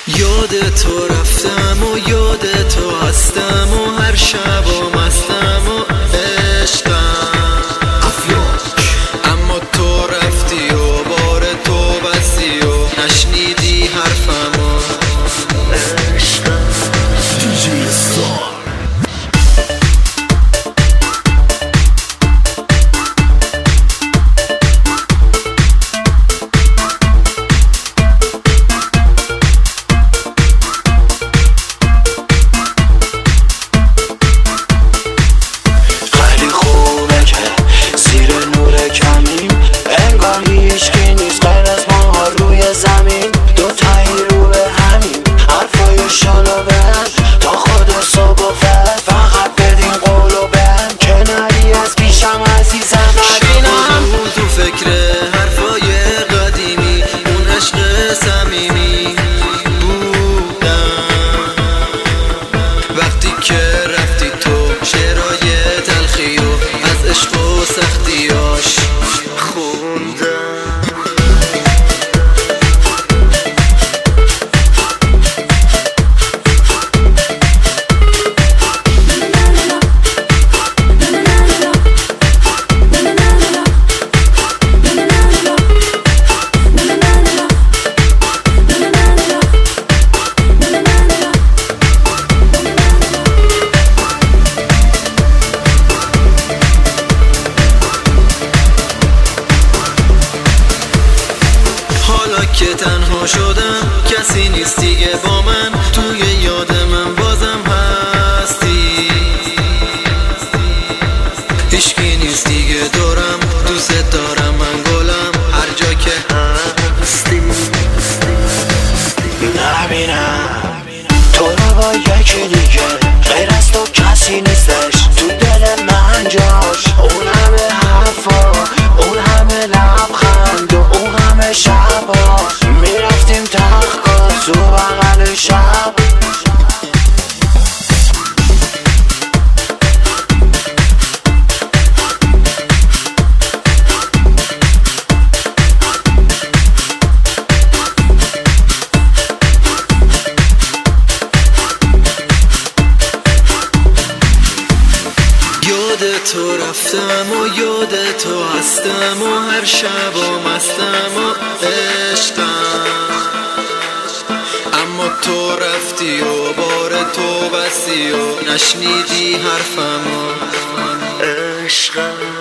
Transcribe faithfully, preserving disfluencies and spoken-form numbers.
یاد تو رفتم و یاد تو هستم و هر شب و مستم و عشقم افلاک. اما تو رفتی و بار تو بستی و نشنیدی حرفم و عشقم. دیجی استار سختیاش خوندم. که تنها شدم کسی نیست دیگه با من، توی یاد من بازم هستی. هیچکی نیست دیگه دورم، دوست دارم من گلم هر جا که هستی. نبینم تو رو با یکی دیگه، غیر از تو کسی نیستش تو دل من جاش. اون همه حرفا، اون همه لبخند و اون همه شبا میرفتیم تخت تو بغل شب. یاد تو رفتم و یاد تو هستم و هر شب و مستم و عشقم. اما تو رفتی و بار تو بستی و نشنیدی حرفم و عشقم.